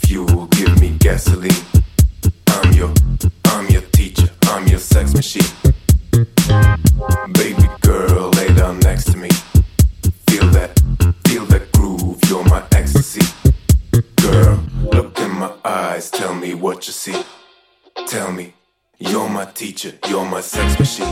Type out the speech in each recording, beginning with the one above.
fuel, give me gasoline. I'm your teacher, I'm your sex machine. Baby girl, lay down next to me. Feel that groove, you're my ecstasy. Girl, look in my eyes, tell me what you see. Tell me, you're my teacher, you're my sex machine.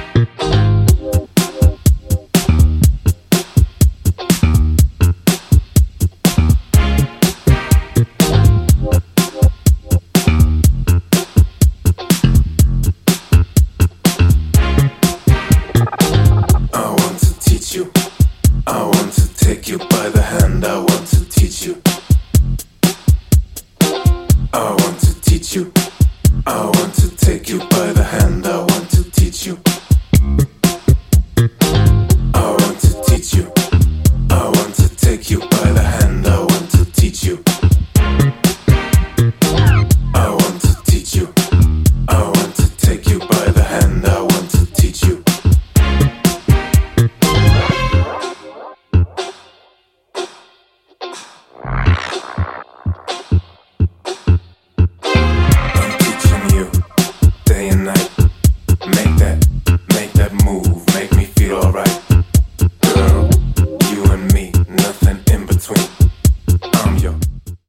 I want to take you by the hand, I want to teach you. I want to teach you. I want to take you by the hand, I want to teach you.